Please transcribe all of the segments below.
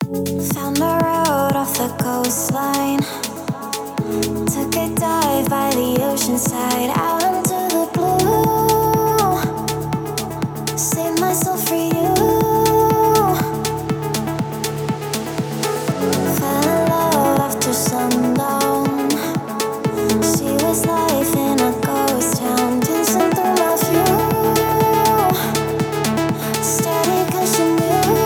Found a road off the coastline. Took a dive by the ocean side, out into the blue. Saved myself for you. Fell in love after sundown. She was life in a ghost town, dancing through my view. Steady 'cause she knew.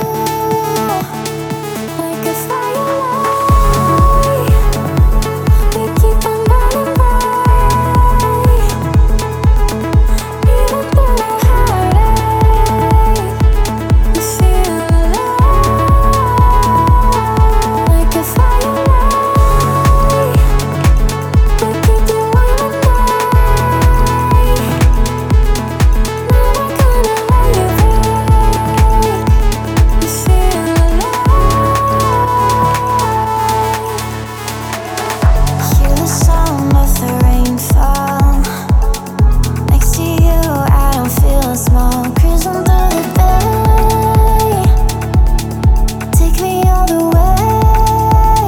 Like a firelight, we keep on burning bright. Even through the heartache, we feel alive. Like a firelight, we keep you warm at night. Never gonna let you break. We feel alive. Hear the sound of the rainfall. Next to you, I don't feel small. Cruising through the bay. Take me all the way.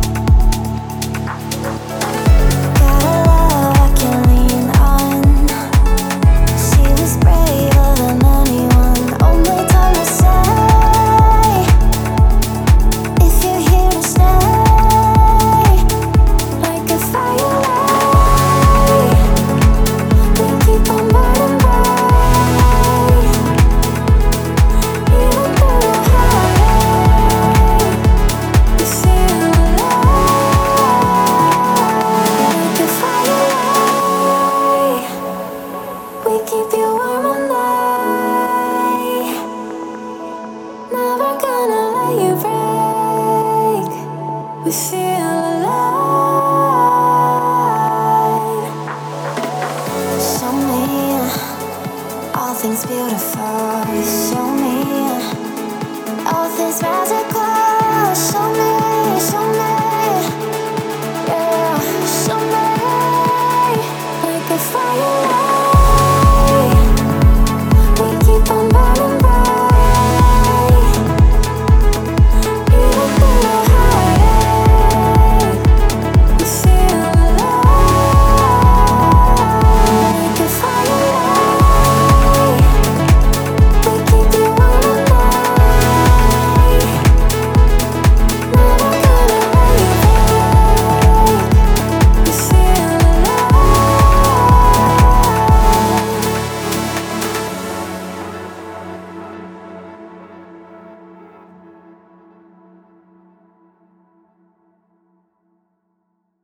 Got a love I can lean on. She was braver than anyone. Only time to say if you're here to stay. Like a firelight, we keep on burning bright. Even through the heartache, we feel alive. Like a firelight, we keep you warm at night. Never gonna let you break. We feel alive. Show me all things beautiful. Show me all things magical. Show me, show me.